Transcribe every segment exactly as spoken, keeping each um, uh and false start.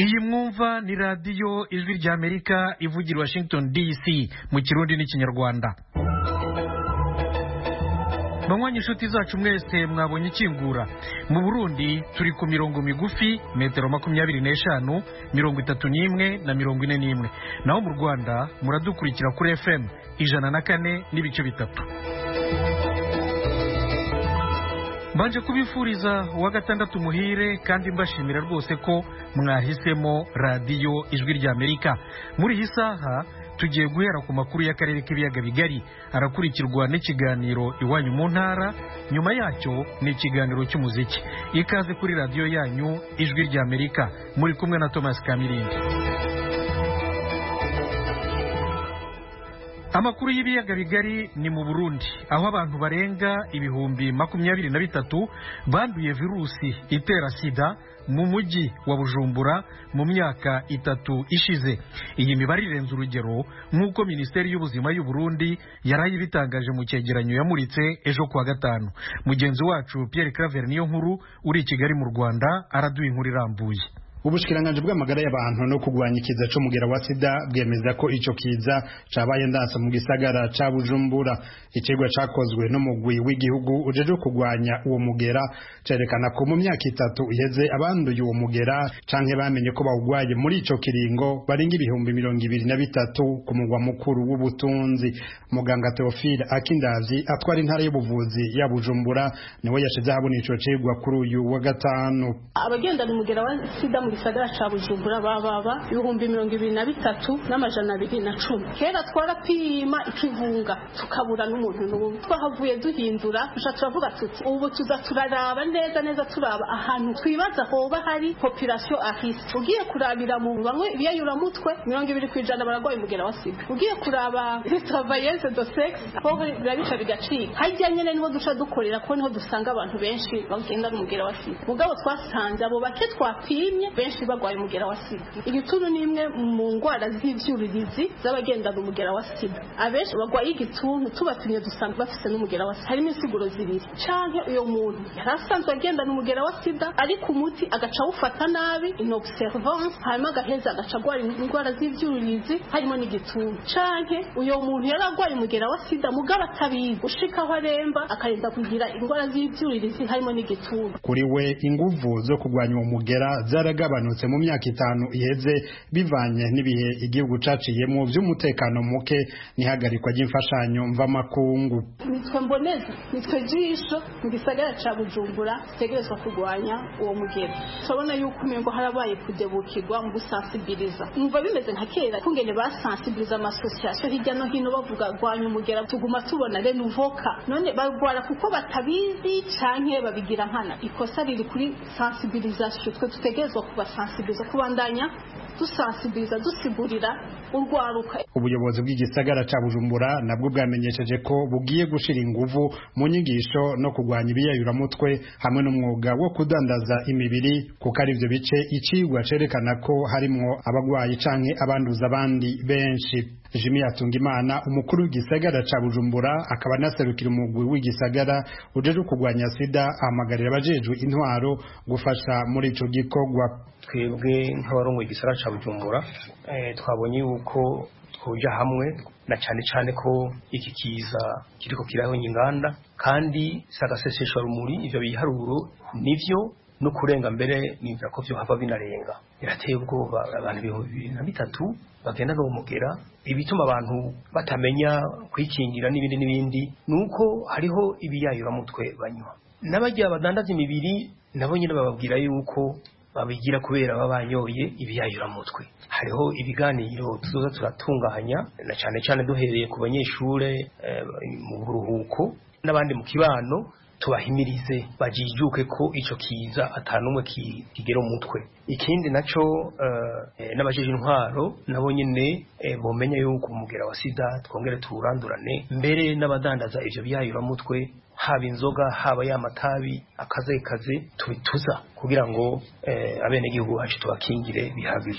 Iyi mwumva ni radiyo ijwi rya Amerika ivugira Washington D C mu Kirundi n'Ikinyarwanda. Banywanyi inshuti zacu mwese mwabonye ikingura. Mu Burundi turi ku mirongo migufi metero makumyabiri n'eshanu, mirongo itatu n'imwe na mirongo ine n'imwe. Naho mu Rwanda muradukurikira kuri F M ijana na kane n'ibice bitatu. Mbanje kubifuriza wa gatandatu muhire kandi mbashimira rwose ko mwahisemo radiyo ijwi rya Amerika. Muri iyi saha tugiye guhera ku makuru y'akarere k'ibiyaga bigari, arakurikirwa n'ikiganiro iwanyu mu ntara, nyuma yacyo ni ikiganiro cy'umuziki. Ikaze kuri radiyo yanyu ijwi rya Amerika, muri kumwe na Thomas Kamirindi. Amakuru y'ibiyaga bigari ni mu Burundi, aho abantu barenga ibihumbi makumyabiri na bitatu banduye virusi itera sida mu mujyi wa Bujumbura mu myaka itatu ishize. Iyi mibare irenze urugero nk'uko Minisiteri y'Ubuzima y'u Burundi yaraye ibitangaje mu cyegeranyo yamuritse ejo kuwa gatanu. Mugenzi wacu Pierre Claver niyo nkuru uri i Kigali mu Rwanda araduha inkuru irambuye. Ubushikiranganje bw'amagara y'abantu no kugwanya ikiza cyo mugera wa sida bwemeza ko ico kiza cabaye ndansa mu gisagara ca Bujumbura. Ikigwa cakozwe no mugwi w'igihugu ujeje kugwanya uwo mugera cerekana ko mu myaka itatu iheze abanduye uwo mugera canke bamenye ko bawugwaye muri ico kiringo baringa ibihumbi mirongo ibiri na bitatu ku mugwa mukuru w'ubutunzi. Muganga Theophile Akindazi atwara intara y'ubuvuzi ya Bujumbura niwe yashize habona ico cigwa kuri uyu wa gatanu. Abagenda mu mugera wa sida mu gisagara ca Bujumbura bababa ibihumbi mirongo ibiri na bitatu n'amajana abiri na cumi. Kera twarapima ikivunga tukabura n'umuntu n'ubu twahavuye duhindura tuja turavuga tuti ubu tuza turaraba neza neza turaba ahantu twibaza hoba hari population à risque. Ugiye kurabira mu bamwe biyayura mutwe mirongo ibiri kwijana baragwaye umugera wa sida. Ugiye kuraba travailleuse de sexe ho birabica bigacika. Hajya nyene niho duca dukorera ko niho dusanga abantu benshi bagenda n'umugera wa sida. Mugabo twasanze abo bake twapimye benshi bagwaye umugera wa sida. Igituntu ni imwe mu ngwara z'ivyuririzi z'abagenda n'umugera wa sida. Abenshi bagwaye igituntu tubatumye dusanga bafise n'umugera wa sida. Harimo insiguro zibiri. Canke uyo muntu yarasanzwe agenda n'umugera wa sida ariko umuti agaca ufata nabi inobservance hanyuma agaheza agaca agwara ingwara z'ivyuririzi harimo n'igituntu. Canke uyo muntu yaragwaye umugera wa sida mugaba atabizi ushika aho aremba akarinda kugira ingwara z'ivyuririzi harimo n'igituntu. Kuri we inguvu zo kugwanya uwo mugera zaragabanutse mu myaka itanu iheze bivanye n'ibihe igihugu caciyemo vy'umutekano muke n'ihagarikwa ry'imfashanyo mva makungu. Nitwe mboneza nitwe jisho mu gisagara ca Bujumbura tegerezwa kugwanya uwo mugera. Tubona yuko umengo harabaye kudebukirwa mu gusensibiliza. Umva bimeze nka kera kungene basensibiliza amasosiyasiyo hirya no hino bavuga gwanya umugera tuguma tubona rero uvoka none bagwara kuko batabizi canke babigira nkana. Ikosa riri kuri sensibilisation twe tutegerezwa kubasensibiliza kubandanya dusensibiliza dusigurira urwaruka. Ubuyobozi bw'igisagara ca Bujumbura nabwo bwamenyesheje ko bugiye gushira inguvu mu nyigisho no kugwanya ibiyayura mutwe hamwe n'umwuga wo kudandaza imibiri kuko ari byo bice icigwa cerekana ko harimwo abagwayi canke abanduza abandi benshi. Jimmy Atungimana umukuru w'igisagara ca Bujumbura akaba naserukira umugwi w'igisagara ujeje kugwanya sida amagarira abajejwe intwaro gufasha muri ico gikorwa. Twebwe nk'abarongo igisagara ca Bujumbura eh twabonye yuko twoja hamwe na cyane cyane ko iki kiza kiriko kiraho inganda kandi sagasesesha rumuri ivyo biharuro nivyo no kurenga mbere nimvira ko byo hava binarenga. Birateye ubwoba abantu ibihumbi na bitatu bagenda no mugera. Ibituma abantu batamenya kwikingira n'ibindi n'ibindi nuko hariho ibiyayura mutwe banywa. N'abajya badandaza imibiri nabo nyine bababwira yuko babigira kubera babanyoye ibiyayura mutwe. Hariho ibiganiro tuzoza turatunganya na cyane cyane duhereye ku banyeshure e, mu buruhuko n'abandi mu kibano tubahimirize bajijuke ko ico kiza atanumwe kigera umutwe. Ikindi naco uh, n'abajeje intwaro nabo nyene eh, bomenya yuko umugera wa sida twongere turandurane mbere n'abadandaza ivyo byayura mutwe haba inzoga haba y'amatabi akaze kaze tubituza kugira ngo eh, abene gihugu bacu tubakingire bihagije.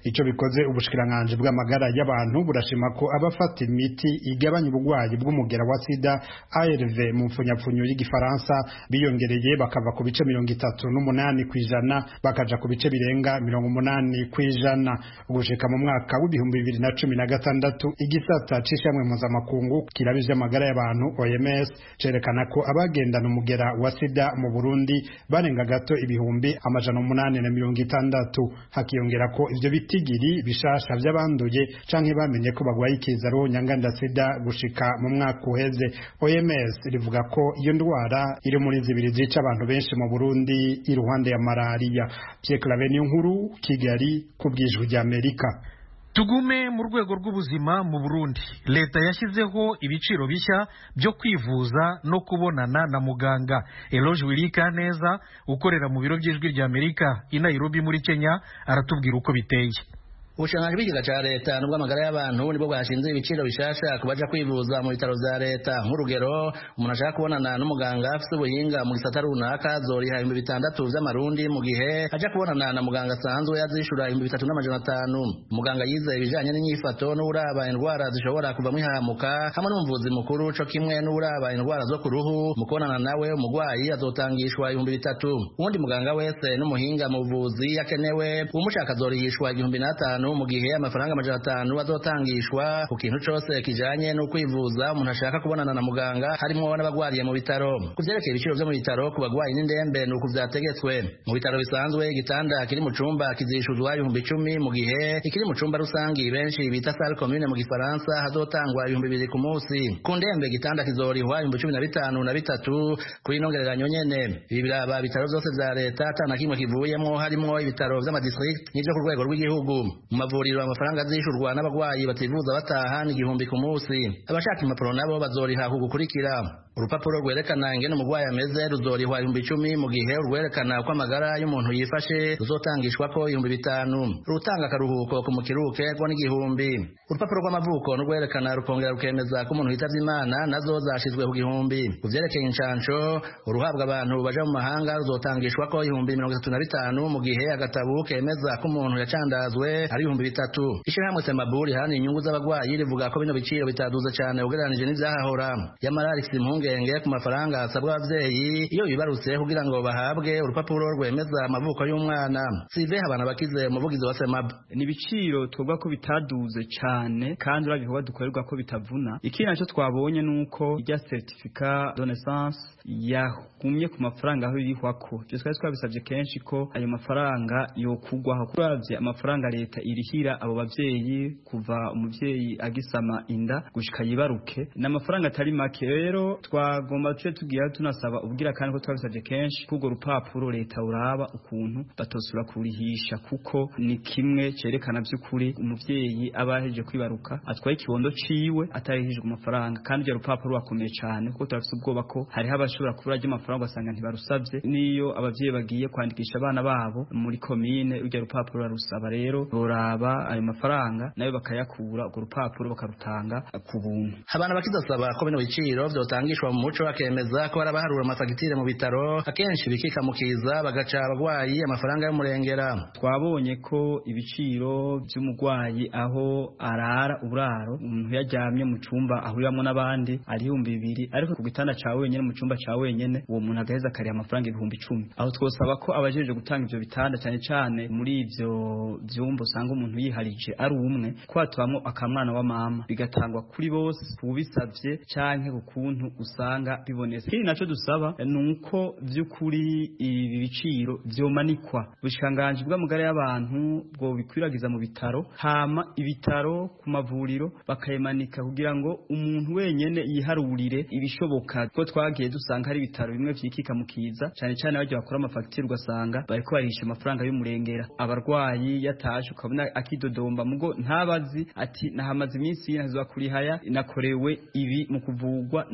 ico bikoze ubushikiranganje bw'amagara y'abantu burashima ko abafata imiti igabanya ubugwayi bw'umugera wa sida A R V mu mfunyapfunyo y'igifaransa biyongereye bakava ku bice mirongo itatu n'umunani kw'ijana bakaja ku bice birenga mirongo umunani kw'ijana gushika mu mwaka w'ibihumbi bibiri na cumi na gatandatu igisata c'ishamwe mpuzamakungu kirabije amagara y'abantu O M S cerekana ko abagendana umugera wa sida mu Burundi barenga gato ibihumbi amajana umunani na mirongo itandatu hakiyongera ko ivyo bitigiri bishasha vy'abanduye canke bamenye ko bagwaye ikizaro nyanganda sida gushika mu mwaka uheze. O M S rivuga ko iyo ndwara iri muri zibiri zica abantu benshi mu Burundi iruhande ya malaria. Pierre Claver Nkuru, Kigali, kubwijwe rya Amerika. Tugume mu rwego rw'ubuzima mu Burundi. Leta yashyizeho ibiciro bishya byo kwivuza no kubonana na muganga. Eloge Wilikaneza ukorera mu biro by'ijwi rya Amerika i Nairobi muri Kenya aratubwira uko biteye. Ubushangaje bw'ikiga ca leta nubwo amagara y'abantu nibo bwashinze ibiciro bishasha kubaja kwivuza mu bitaro vya leta. Nk'urugero, umuntu ashaka kubonana n'umuganga afite ubuhinga mu gisata runaka zoriha ibihumbi bitandatu vy'amarundi mu gihe aja kubonana na muganga asanzwe yazishura ibihumbi bitatu n'amajana atanu. Umuganga yize ibijanye n'inyifato n'uraba indwara zishobora kuvamwo ihamuka hamwe n'umuvuzi mukuru co kimwe n'uraba indwara zo ku ruhu. Mu kubonana nawe umugwayi azotangishwa ibihumbi bitatu. Uwundi muganga wese n'umuhinga mu buvuzi yakenewe umushaka azorihishwa igihumbi n'atanu mu gihe amafaranga amajana atanu azotangishwa ku kintu cose kijanye no kwivuza umuntu ashaka kubonana na muganga harimo n'abagwariye mu bitaro. Kuvyerekeye ibiciro vyo mu bitaro ku bagwayi n'indembe nuko vyategetswe. Mu bitaro bisanzwe igitanda kiri mu cumba kizishuzwa ibihumbi icumi mu gihe ikiri mu cumba rusangi benshi bita salle commune mu gifaransa hazotangwa ibihumbi bibiri ku munsi. Ku ndembe igitanda kizorihwa ibihumbi cumi na bitanu na bitatu kuri nongereranyo nyene. Ibi biraba bitaro vyose vya leta atana kimwe kivuyemwo harimo ibitaro vy'amadistrict n'ivyo ku rwego rw'igihugu. Mu mavuriro amafaranga azishurwa n'abagwayi bativuza bataha ni igihumbi ku munsi. Abashaka impapuro nabo bazoriha ku gukurikira. Urupapuro rwerekana ingene umugwayi ameze ruzorihwa ibihumbi icumi mu gihe urwerekana uko amagara y'umuntu yifashe ruzotangishwa ko ibihumbi bitanu. Rutanga akaruhuko ku mukiruke rwo n'igihumbi. Urupapuro rw'amavuko n'urwerekana rukongera rukemeza ko umuntu yitavye Imana nazo zashizwe ku gihumbi. Kuvyerekeye incanco uruhabwa abantu baja mu mahanga ruzotangishwa ko ibihumbi mirongo itatu na bitanu mu gihe agatabu kemeza ko umuntu yacandazwe ari ibihumbi bitatu. Ishirahamwe Semaburi hani inyungu z'abagwayi rivuga ko bino biciro bitaduza cyane ugereranije n'ivyahahora. Yamara rifise impungenge ku mafaranga asabwa abavyeyi iyo bibarutse kugira ngo bahabwe urupapuro rwemeza amavuko y'umwana. Sive habana bakize umuvugizi wa Semab. Ni biciro twebwa ko bitaduze cyane kandi uragihoba dukorerwa ko bitavuna. Ikindi naco twabonye nuko irya certificat de naissance yagumye ku mafaranga aho irihwako. Byo twari twabisabye kenshi ko ayo mafaranga yokugwaho kuravye amafaranga leta irihira abo bavyeyi kuva umuvyeyi agisama inda gushika yibaruke n'amafaranga atari make. Rero twagomba tuje tugira tunasaba ubwira kandi ko twabisabye kenshi kugo rupapuro leta uraba ukuntu batosura kurihisha kuko ni kimwe cerekana by'ukuri umuvyeyi abaheje kwibaruka atwaye ikibondo ciwe atarihije ku mafaranga kandi iryo rupapuro bakomeye cyane kuko turafise ubwoba ko hari habashobora kubura ryo mafaranga basanga ntibarusabye niyo abavyeyi bagiye kwandikisha abana babo muri commune uryo rupapuro barusaba. Rero boraba ayo mafaranga nayo bakayakura ku rupapuro bakarutanga ku buntu. Abana bakizasaba ko bino biciro vyotangishwa mu muco bakemeza ko barabaharura amafagitire mu bitaro akenshi bikikamukiza bagaca abagwayi amafaranga y'umurengera. Twabonye ko ibiciro by'umugwayi aho arara uburaro umuntu yajyamye mu cumba ahuriramo n'abandi ari ibihumbi bibiri ariko ku gitanda ca wenyene mu cumba ca wenyene uwo muntu agaheza kari amafaranga ibihumbi icumi. Aho twosaba ko abajeje gutanga ivyo bitanda cyane cyane muri ivyo vyumba usanga umuntu yiharije ari umwe kwatwamo akamwana wa mama bigatangwa kuri bose ubisavye canke ukuntu usanga bibonetse. Kiri naco dusaba nuko vy'ukuri ibi biciro vyomanikwa ubushanganje bw'amagara y'abantu bwo bikwiragiza mu bitaro hama ibitaro ku mavuriro bakayemanika kugira ngo umuntu wenyene yiharurire ibishoboka ko twagiye dusanga hari ibitaro bimwe vyikika mukiza cyane cyane baje bakora amafagitire ugasanga bariko barisha amafaranga y'umurengera abarwayi yatashe ukabona akidodomba mugo ntabazi ati nahamaze iminsi ntazwa kuri haya nakorewe ibi mu kuvugwa ntezwa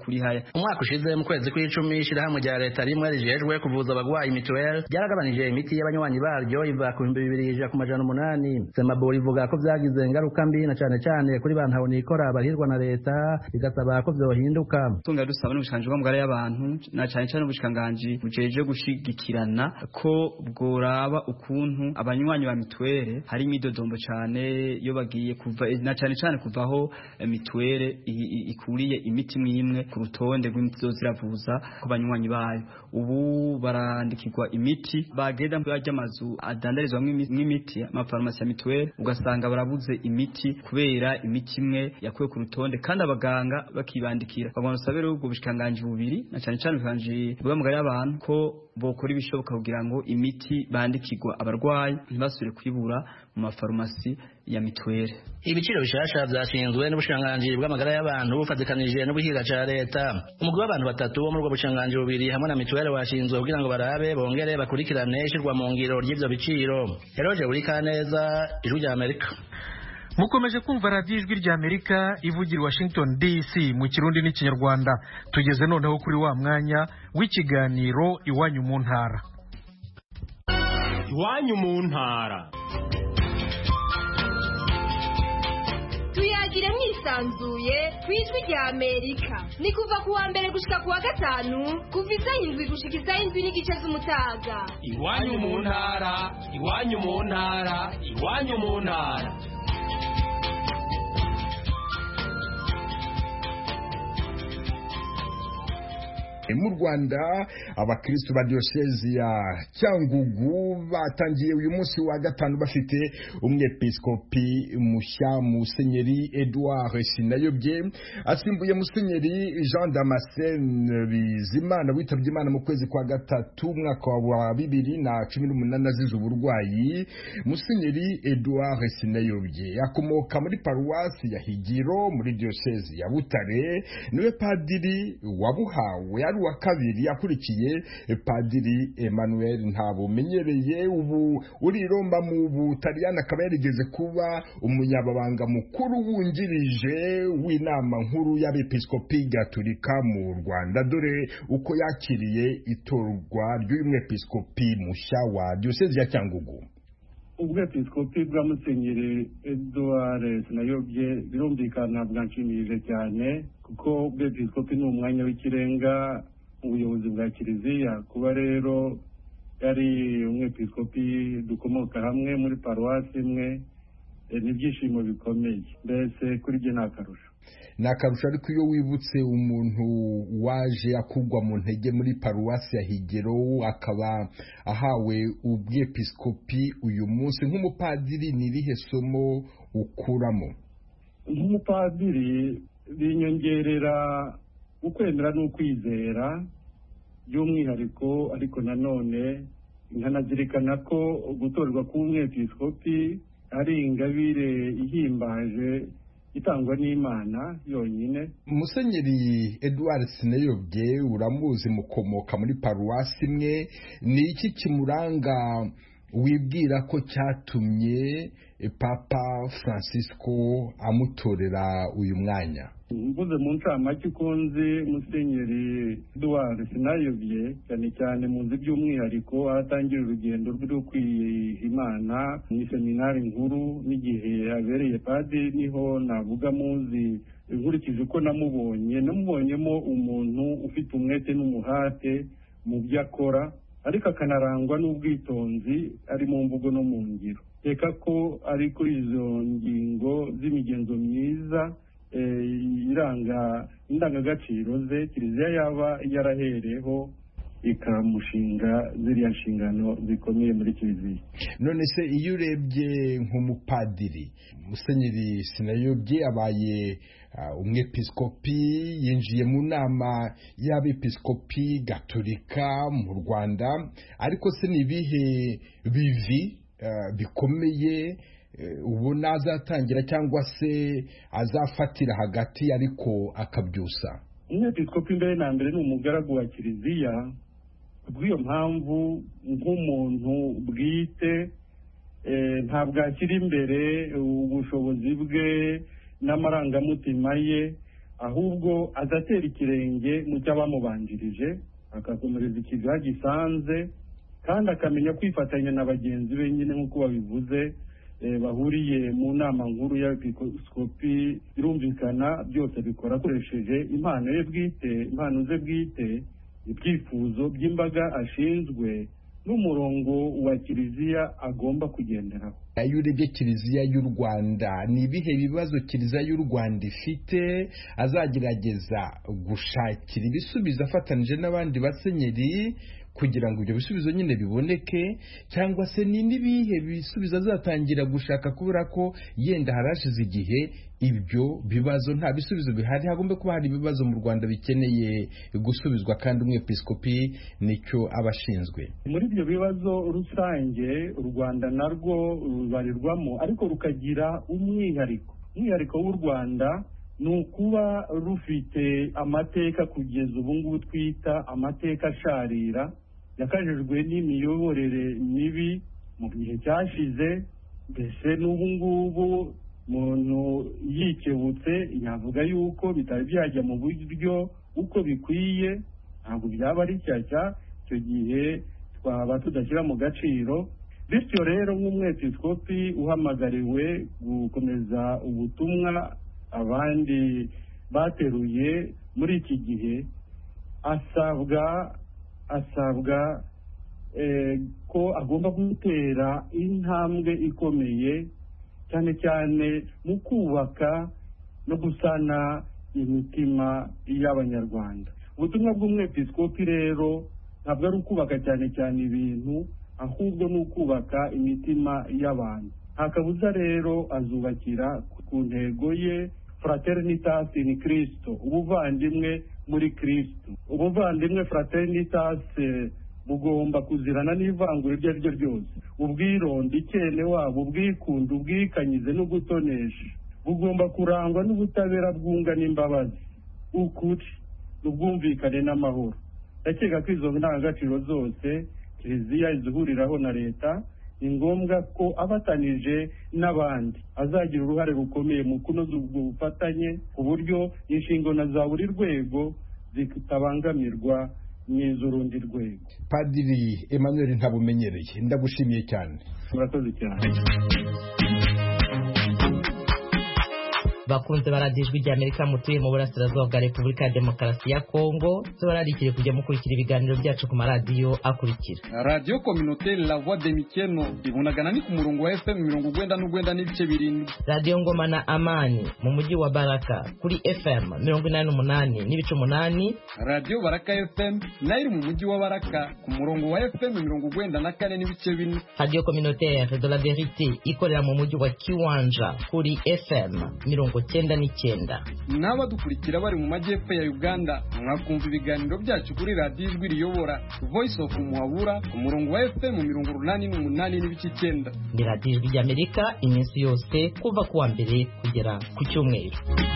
kurihaya. Umwaka ushize mu kwezi kw'icumi ishirahamwe rya leta rimwe rijejwe kuvuza abagwayi mituweli ryaragabanije imiti y'abanywanyi baryo iva ku bihumbi bibiri ija ku majana umunani. Semabo rivuga ko vyagize ingaruka mbi na cane cane kuri bantu nikora barihirwa na leta, bigasaba ko vyohinduka. Tunga dusaba n'ubushikanje bw'amagara y'abantu na cane cane ubushikanganje bujeje gushigikirana ko bworaba ukuntu abanywanyi ba mituweli hari imidodombo cane yo bagiye kuva na cane cane kuvaho mituweli ikuriye imiti mwimwe ku rutonde rw'imiti zoziravuza ku banywanyi bayo. Ubu barandikirwa imiti bagenda bajya amazu adandarizwa mw'imiti ama farmasi ya mituweli, ugasanga barabuze imiti kubera imiti imwe yakuwe ku rutonde kandi abaganga bakibandikira. Bagomba sabere ubwo bushikanganje bubiri na cane cane bukanje bw'amagara y'abantu ko bokora ibishoboka kugira ngo imiti bandikirwa abarwayi ntibasubire kwibura mu mafarumasi ya mituweli. Ibiciro bishasha vyashinzwe n'ubushikanganje bw'amagara y'abantu bufatikanije n'ubuhiga ca leta. Umugwi w'abantu batatu bo muri ubwo bushikanganje bubiri hamwe na mituweli washinzwe kugira ngo barabe bongere bakurikirane ishirwa mu ngiro ry'ivyo biciro. Eroje Urikaneza, Ijwi rya Amerika. Mukomeje kumva radiyo Ijwi rya Amerika ivugira Washington D C mu Kirundi n'Ikinyarwanda. Tugeze noneho kuri wa mwanya w'ikiganiro Iwanyu mu ntara. Iwanyu mu ntara. Tuyagire mwisanzuye ku Ijwi rya Amerika. Ni kuva ku wa mbere gushika ku wa gatanu kuva isaha indwi gushika isaha indwi n'igice z'umutaga. Iwanyu mu ntara, Iwanyu mu ntara, Iwanyu mu ntara. Mu Rwanda abakristo ba diocese ya Cyangugu batangiye uyu munsi wa gatanu bafite umwepiskopi mushya Musenyeri Edouard Sinayobye asimbuye Musenyeri Jean Damascene Bizimana witabye Imana mu kwezi kwa gatatu mwaka wa bibiri na cumi n'umunani azize uburwayi. Musenyeri Edouard Sinayobye akomoka muri paruwasi ya Higiro muri diocese ya Butare, niwe padiri wabuhawe ari wa kabiri akurikiye Padiri Emmanuel Ntabumenyereye ubu uri Roma mu Butaliyani, akaba yarigeze kuba umunyababanga mukuru wungirije w'inama nkuru y'abepiskopi Gatolika mu Rwanda. Dore uko yakiriye itorwa ry'uyu mwepiskopi mushya wa diocese ya Cyangugu. Ubwepiskopi bwa Musenyeri Edouard Sinayobye birumvikana bwanshimije cyane kuko ubwepiskopi ni umwanya w'ikirenga ubuyobozi bwa Kiliziya. Kuba rero yari umwepiskopi dukomoka hamwe muri paruwasi imwe ni ibyishimo bikomeye, mbese kuri jye nakarusha nakarusha ariko iyo wibutse umuntu waje akugwa mu ntege muri paruwasi ya Higero akaba ahawe ubwepiskopi uyu munsi nk'umupadiri, nirihe somo ukuramo? Nk'umupadiri binyongerera ukwemera n'ukwizera by'umwihariko, ariko nanone nkanazirikana ko gutorwa k'umwepiskopi ari ingabire ihimbaje itangwa n'Imana yonyine. Musenyeri Edouard Sinayobye uramuzi, mukomoka muri paruwasi imwe, ni iki kimuranga wibwira ko cyatumye Papa Francisco amutorera uyu mwanya? Mvuze mu ncamake uko nzi Musenyeri Edouard Sinayobye, cyane cyane muzi by'umwihariko ahatangira urugendo rwo kwiha Imana mu seminari nkuru, n'igihe abereye padiri niho navuga muzi. Nkurikije uko namubonye, namubonyemo umuntu ufite umwete n'umuhate mu byo akora, ariko akanarangwa n'ubwitonzi ari mu mvugo no mu ngiro. Reka ko ari kuri izo ngingo z'imigenzo myiza iranga indangagaciro ze Kiliziya yaba yarahereho ikamushinga ziriya nshingano zikomeye muri Kiliziya. None se iyo urebye nk'umupadiri, Musenyeri Sinayobye abaye uh, umwepiskopi, yinjiye mu nama y'abepiskopi Gatolika mu Rwanda, ariko se ni bihe bivi uh, bikomeye ubona azatangira cyangwa se azafatira hagati ariko akabyusa? Umwepiskopi mbere na mbere ni umugaragu wa Kiliziya, kubw'iyo mpamvu nk'umuntu bwite ntabwo akiri imbere ubushobozi bwe n'amarangamutima ye ahubwo adatera ikirenge mu cy'abamubanjirije akakomereza ikigo gisanze kandi akamenya kwifatanya na bagenzi be nyine nk'uko babivuze bahuriye mu nama nkuru ya episkopi birumvikana byose bikora akoresheje impano ye bwite impano ze bwite ibyifuzo by'imbaga ashinzwe n'umurongo wa kiliziya agomba kugenderaho. Iyo urebye kiliziya y'u Rwanda ni ibihe bibazo kiliziya y'u Rwanda ifite azagerageza gushakira ibisubizo afatanije n'abandi basenyeri kugira ngo ibyo bisubizo nyine biboneke, cyangwa se ni nibihe bisubizo azatangira gushaka kubera ko yenda harashize igihe ibyo bibazo nta bisubizo bihari, hagomba kuba hari ibibazo mu Rwanda bikeneye gusubizwa kandi umwepiskopi nicyo abashinzwe. Muri ibyo bibazo rusange u Rwanda narwo rubarirwamo ariko rukagira umwihariko umwihariko w'u Rwanda ni ukuba rufite amateka kugeza ubu ngubu twita amateka asharira yakajijwe n'imiyoborere mibi mu gihe cyashize, mbese n'ubu ngubu umuntu yikebutse yavuga yuko bitari byajya mu buryo uko bikwiye, ntabwo byaba ari cyacya icyo gihe twaba tudashyira mu gaciro. Bityo rero nk'umwepiskopi uhamagariwe gukomeza ubutumwa abandi bateruye muri iki gihe asabwa asabwa eh, ko agomba gutera intambwe ikomeye cyane cyane mu kubaka no gusana imitima y'Abanyarwanda. Ubutumwa bw'umwepiskopi rero ntabwo ari ukubaka cyane cyane ibintu, ahubwo ni ukubaka imitima y'abantu. Nta kabuza rero azubakira ku ntego ye fraternitas in Cristo, ubuvandimwe muri Kristo. Ubuvandimwe fraternitas bugomba kuzirana n'ivangura iryo ari ryo ryose, ubwironde, ikene wabo, ubwikunde, ubwikanyize no gutonesha. Bugomba kurangwa n'ubutabera bwunga n'imbabazi, ukuri, ubwumvikane n'amahoro. Ndakeka ko izo ndangagaciro zose kiliziya izihuriraho na leta, ni ngombwa ko abatanije n'abandi azagira uruhare rukomeye mu kunoza ubwo bufatanye ku buryo inshingano za buri rwego zitabangamirwa n'iz'urundi rwego. Padiri Emmanuel Ntabumenyereye, ndagushimiye cyane. Murakoze cyane. Bakunze baradijwe rya Amerika mutuye mu burasirazuba bwa Repubulika ya Demokarasi ya Kongo, tubararikire kujya mukurikira ibiganiro byacu ku maradiyo akurikira. Radio Communautaire La Voix de Mikeno ibunagana ni ku murongo wa F M mirongo ugwenda n'ugwenda n'ibice birindwi. Radio Ngoma na Amani mu mujyi wa Baraka kuri F M mirongo inani n'umunani n'ibice umunani. Radio Baraka F M nayo mu mujyi wa Baraka ku murongo wa F M mirongo ugwenda na kane n'ibice bine. Radio Communautaire de la Vérité ikorera mu mujyi wa Kiwanja kuri F M mirongo cyenda n'icyenda. N'abadukurikira bari mu majyepfo ya Uganda mwakumva ibiganiro byacu kuri radio Ijwi Riyobora Voice of Muhabura ku murongo wa F M mirongo urunani n'umunani n'ibice icyenda. Ni Radio Ijwi ry'Amerika iminsi yose kuva kuwa mbere kugera ku cyumweru.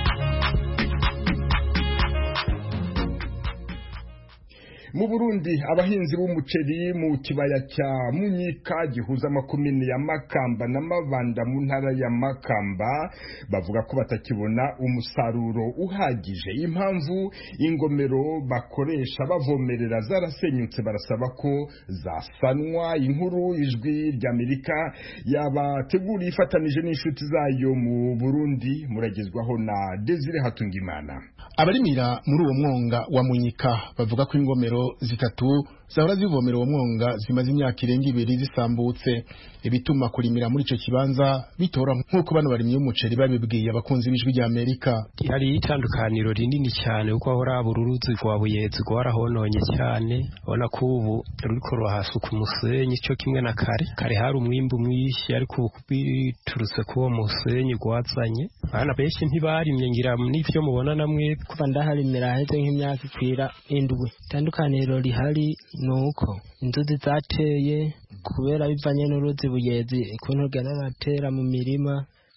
Mu Burundi abahinzi b'umuceri mu kibaya cya Munyika gihuza makumyabiri ya Makamba na Mabanda mu ntara ya Makamba bavuga ko batakibona umusaruro uhagije. Impamvu ingomero bakoresha bavomerera zarasenyutse, barasaba ko zasanwa. Inkuru Ijwi ry'Amerika yabateguriye ifatanije n'inshuti zayo mu Burundi, muragezwaho na Desire Hatungimana. Abarimira muri uwo mwonga wa Munyika bavuga ko ingomero zitatu zahora zivomera uwo mwonga zimaze imyaka irenga ibiri zisambutse, ibituma kurimira muri ico kibanza bitora nk'uko bano barimye umuceri babibwiye abakunzi b'Ijwi ry'Amerika. Hari itandukaniro rinini cyane uko ahora bururuzi rwa Buyezi rwarahononye cyane, ubona ko ubu ruriko ruhasuka umusenyi cyo kimwe na kare kare hari umwimbu mwinshi, ariko biturutse kuwo musenyi gwazanye bana benshi ntibarimye ngira n'ivyo mubona namwe kuva ndaharimira heze nk'imyaka ikwira indwi. Itandukaniro rihari nuko inzuzi zateye kubera bivanye n'uruzi Buyezi ukuntu rugana ratera mu mirima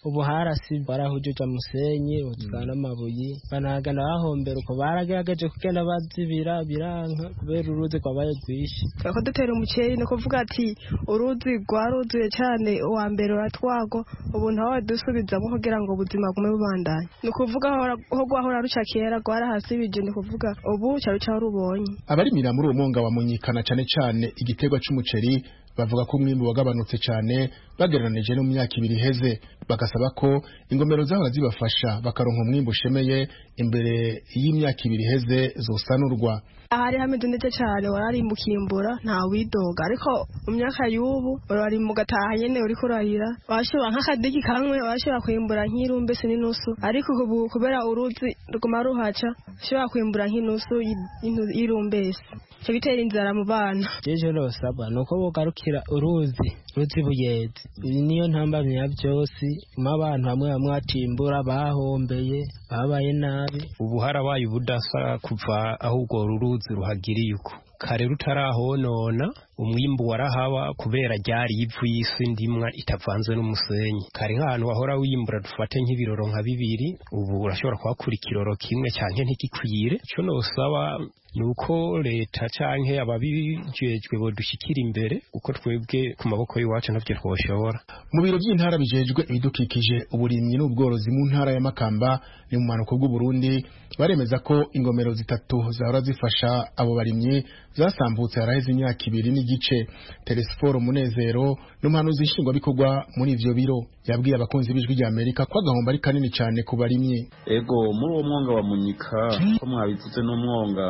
ubu harasi barahujuje umusenyi utwana amabuye banagana bahombera uko baragerageje kugenda bazibira biranka kubera uruzi rwabaye rwinshi ko dutera umuceri no kuvuga ati uruzi rwaruzuye cyane uwa mbere uratwago ubu ntawe dusubizamo kugira ngo ubuzima bgume bubandanye ni ukuvuga aho rwahora ruca kera rwarahasibije ni kuvuga ubu cyari cyarubonye abarimira muri uwo mwonga wa Munyikana cyane cyane igiterwa c'umuceri bavuga ko umwimbu wagabanutse cyane bagereranije no mu myaka ibiri iheze bagasaba ko ingomero zahora zibafasha bakaronka umwimbu ushemeye imbere y'imyaka ibiri iheze zosanurwa. ahari hameze neza cyane wararimbukimbura nta widoga ariko mu myaka y'ubu bari mu gataha nyene uri kurahira washobora nk'akadigi kamwe washobora kwimbura nk'irumbe se n'inusu ariko ubu kubera uruzi ruguma ruhaca ushobora kwimbura nk'inusu y'irumbese cyo bitera inzara mu bana. jeje rosaba nuko bogarukira uruzi ruzi buyezi niyo ntambamye ya byose mu abantu bamwe bamwe atimbura bahombeye babaye nabi ubu harabaye ubudasa kuva aho urwo ruruzi ruhagiriye uko kare rutarahonona umwimbu warahaba kubera ryari ivu y'isi ndimwa itavanzwe n'umusenyi kare nk'ahantu wahora wimbura dufate nk'ibiroro nka bibiri ubu urashobora kuhakura ikiroro kimwe canke ntigikwire cyo nosaba nuko leta canke ababijejwe bodushikira imbere uko twebwe ku maboko y'iwacu navyo twoshobora. Mu biro by'intara bijejwe ibidukikije uburimyi n'ubworozi mu ntara ya Makamba ni mu manuko bw'u Burundi baremeza ko ingomero zitatu zahora zifasha abo barimyi zasambutse haraheze imyaka ibiri n'igice. Telesforo Munezero n'umuhanuzi nshingwa bikorwa muri ivyo biro yabwiye abakunzi b'ijwi rya Amerika ko agahomba ari kanini cyane ku barimyi. Ego muri uwo mwonga wa Munyika ko mwabivuze n'umwonga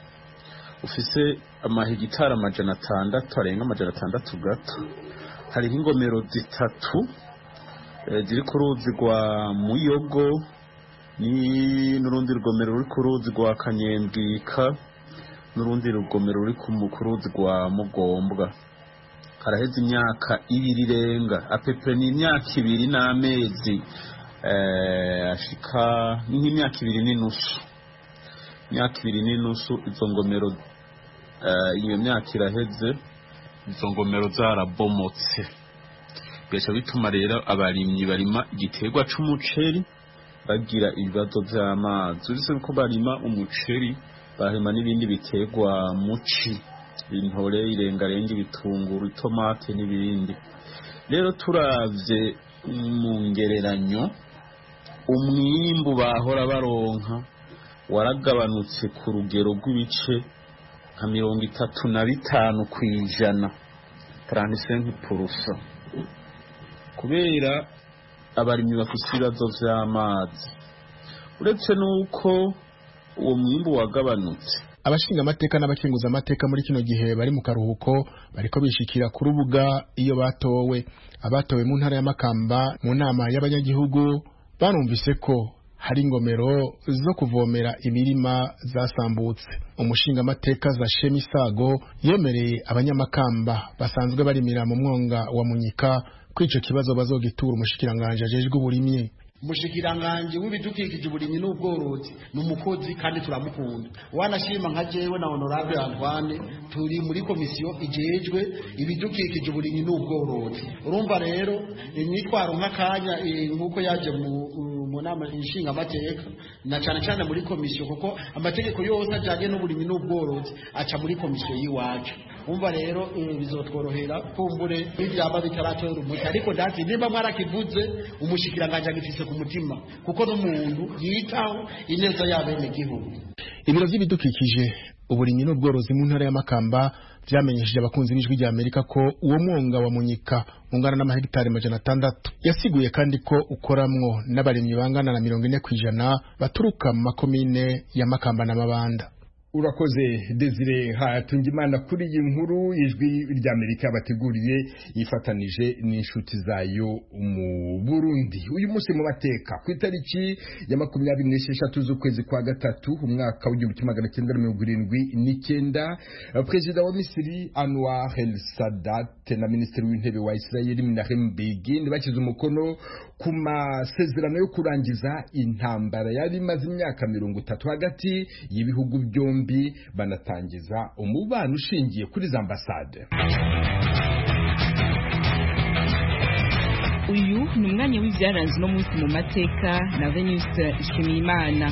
ufise amahegitari amajana atandatu arenga amajana atandatu gato hari ingomero zitatu ziri ku ruzi rwa Muyogo ni n'urundi rugomero ruri ku ruzi rwa Kanyembwika n'urundi rugomero ruri ku ruzi rwa Mugombwa haraheze imyaka ibiri irenga apepe ni imyaka ibiri n'amezi ashika nk'imyaka ibiri n'inusu imyaka ibiri n'inusu izo ngomero iyo myaka iraheze izo ngomero zarabomotse bigaca bituma rero abarimyi barima igiterwa c'umuceri bagira ibibazo vy'amazi uretse ko barima umuceri barima n'ibindi biterwa muci intore irengarenga ibitunguru itomate n'ibindi rero turavye mu ngereranyo umwimbu bahora baronka waragabanutse ku rugero rw'ibice nka mirongo itatu na bitanu kwijana trente-cinq pour cent kubera abarimyi bafise ibibazo vy'amazi uretse nuko uwo mwimbu wagabanutse. Abashinga amateka n'abakinguza amateka muri kino gihe bari mu karuhuko bariko bishikira ku rubuga iyo batowe abatowe mu ntara ya Makamba mu nama y'abanyagihugu barumvise ko hari ingomero zo kuvomera imirima zasambutse. Umushinga amateka za Shemisago yemereye abanyamakamba basanzwe barimira mu mwonga wa Munyika kwico kibazo bazogitura umushikiranganje ajejwe uburimyi. Mushikiranganje w'ibidukikije uburimyi n'ubworozi n'umukozi kandi turamukunda wanashima nka jewe na honorable Antoine turi muri komisiyo ijejwe ibidukikije uburimyi n'ubworozi urumva rero imyitwaro nk'akanya nkuko yaje mu nama inshinga amateka na cyane cyane muri komisiyo kuko amategeko yose ajanye n'uburimyi n'ubworozi aca muri komisiyo yiwacu umva rero bizotworohera kumbure n'ibyaba bitaratora umuti ariko ndazi nimba mwarakivuze umushikiranganje agifise ku mutima kuko n'umuntu yitaho ineza y'abene gihugu. Ibiro by'ibidukikije uburimyi n'ubworozi mu ntara ya Makamba vyamenyesheje abakunzi b'ijwi rya Amerika ko uwo mwonga wa Munyika ungana n'amahegitari amajana atandatu yasiguye kandi ko ukoramwo n'abarimyi bangana na mirongo ine kwijana baturuka mu makomine ya Makamba na Mabanda. Urakoze Desire Hatungimana kuri iyi nkuru ijwi rya Amerika bateguriye yifatanije n'inshuti zayo mu Burundi. Uyu munsi mu mateka ku itariki ya makumyabiri n'esheshatu z'ukwezi kwa gatatu umwaka w'igihumbi kimwe magana cyenda mirongo irindwi n'icyenda Perezida wa Misiri Anwar el-Sadat na Minisitiri w'Intebe wa Israel Menachem Begin bashyize umukono ku masezerano yo kurangiza intambara yari imaze imyaka mirongo itatu hagati y'ibihugu byombi banatangiza umubano ushingiye kuri za ambasade. uyu ni umwanya w'ibyaranze uno munsi mu mateka na Venuste Nshimiyimana.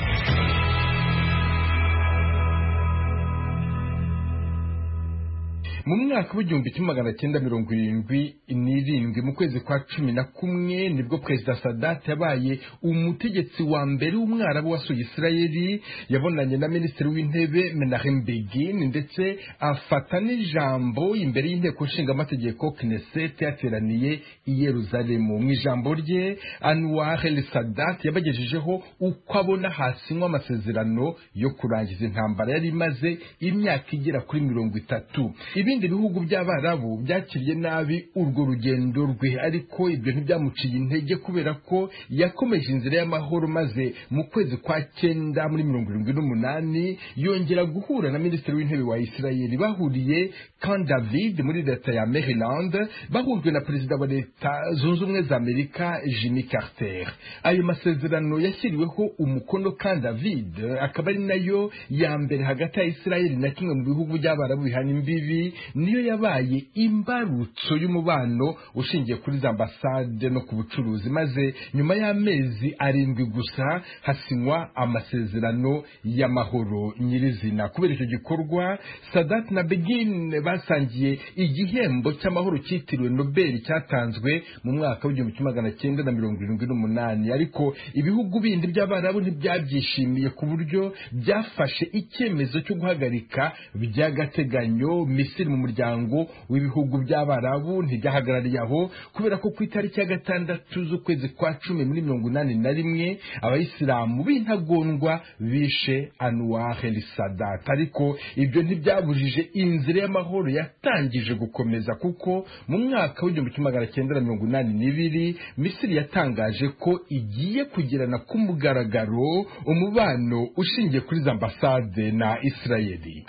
mu mwaka w'igihumbi kimwe magana cyenda mirongo irindwi n'irindwi mu kwezi kwa cumi na kumwe nibwo Perezida Sadat yabaye umutegetsi wa mbere w'umwarabu wasuye Isirayeli. Yabonanye na Minisitiri w'Intebe Menachem Begin ndetse afata n'ijambo imbere y'inteko nshingamategeko Knesset yateraniye i Yerusalemu. Mu ijambo rye Anwar el-Sadat yabagejejeho uko abona hasinywa amasezerano yo kurangiza intambara yari imaze imyaka igera kuri mirongo itatu. Ibindi bihugu by'Abarabu byakiriye nabi urwo rugendo rwe, ariko ibyo ntibyamuciye intege kubera ko yakomeje inzira y'amahoro, maze mu kwezi kwa cyenda muri mirongo irindwi n'umunani yongera guhura na Minisitiri w'Intebe wa Isirayeli. Bahuriye Camp David muri leta ya Maryland, bahujwe na Perezida wa Leta Zunze Ubumwe za Amerika Jimmy Carter. Ayo masezerano yashyiriweho umukono Camp David akaba ari nayo ya mbere hagati ya Isirayeli na kimwe mu bihugu by'Abarabu bihana imbibi, niyo yabaye imbarutso y'umubano ushingiye kuri za ambasade no ku bucuruzi, maze nyuma y'amezi arindwi gusa hasinywa amasezerano y'amahoro nyirizina. Kubera icyo gikorwa Sadat na Begin basangiye igihembo cy'amahoro cyitiriwe Nobel cyatanzwe mu mwaka w'igihumbi kimwe magana cyenda na mirongo irindwi n'umunani, ariko ibihugu bindi by'Abarabu ntibyabyishimiye ku buryo byafashe icyemezo cyo guhagarika by'agateganyo Misiri mu muryango w'ibihugu by'Abarabu. Ntibyahagarariye aho, kubera ko ku itariki ya gatandatu z'ukwezi kwa cumi muri mirongo inani na rimwe abayisilamu b'intagondwa bishe Anwar el-Sadat, ariko ibyo ntibyabujije inzira y'amahoro yatangije gukomeza, kuko mu mwaka w'igihumbi kimwe magana cyenda na mirongo inani n'ibiri Misiri yatangaje ko igiye kugirana ku mugaragaro umubano ushingiye kuri za ambasade na Isirayeli.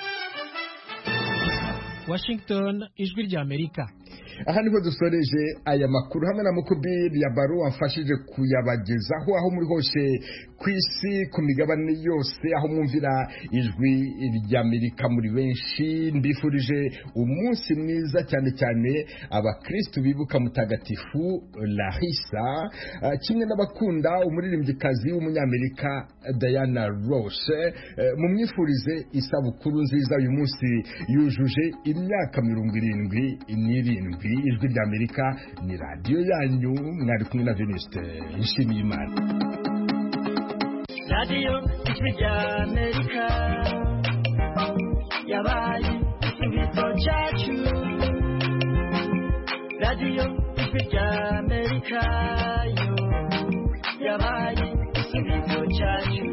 Washington, ijwi rya Amerika. Aha niho dusoreje aya makuru hamwe na Mukubiri ya Baro wamfashije kuyabagezaho aho muri hose ku isi, ku migabane yose aho mwumvira ijwi rya Amerika muri benshi. Mbifurije umunsi mwiza, cyane cyane abakristo bibuka mutagatifu Larissa, kimwe n'abakunda umuririmbyikazi w'umunyamerika Diana Ross. Mumwifurize isabukuru nziza, uyu munsi yujuje imyaka mirongo irindwi n'irindwi. Ijwi rya Amerika ni radiyo yanyu, mwari kumwe na Venuste Nshimiyimana. radiyo ijwi rya Amerika yabaye igisubizo cyacu. radiyo ijwi rya Amerika yo yabaye igisubizo cyacu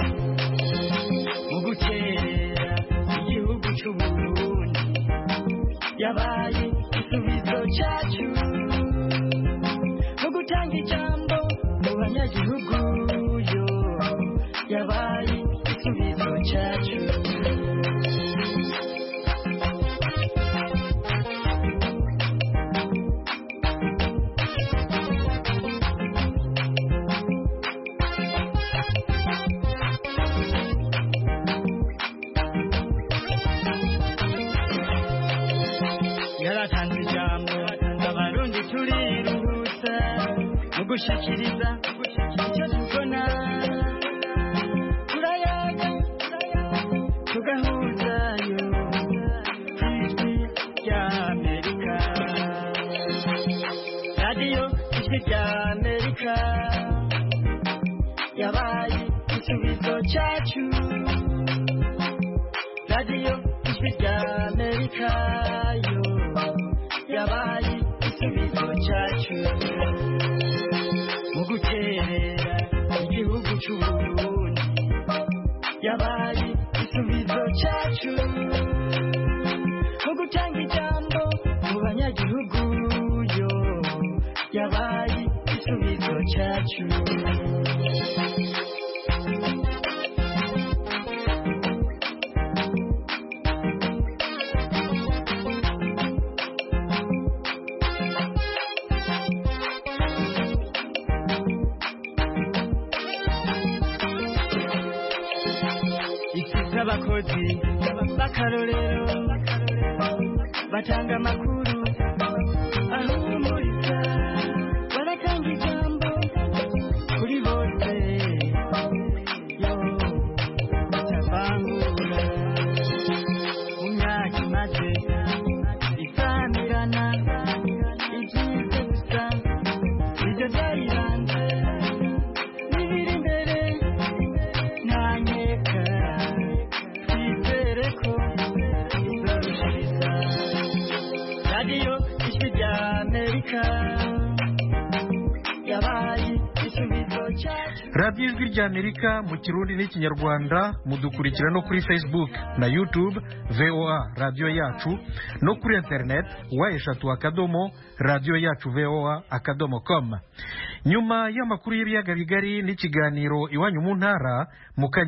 mu gukerera igihugu cy'u Burundi. yabaye igisubizo cyacu mu gutanga ijambo mu banyagihugu yo yabaye igisubizo cyacu. yaratanze ijambo abarundi turiruhutsa mu gushikiriza icyo tubona, turayaga tugahuzayo ijwi rya Amerika. radiyo ijwi rya Amerika yabaye igisubizo cyacu. radiyo ijwi rya Amerika yo yabaye igisubizo cyacu mu guterera igihugu cy'u Burundi. yabaye igisubizo cyacu mu gutanga ijambo mu banyagihugu yo yabaye igisubizo cyacu. abakozi b'akarorero batanga amakuru ahumuriza baraka ijwi ry'Amerika mu Kirundi n'Ikinyarwanda mudukurikira no kuri Facebook na YouTube V O A radio yacu no kuri internet wa eshatu akadomo radio yacu V O A akadomo com. Nyuma y'amakuru y'ibiyaga bigari n'ikiganiro iwanyu mu ntara mu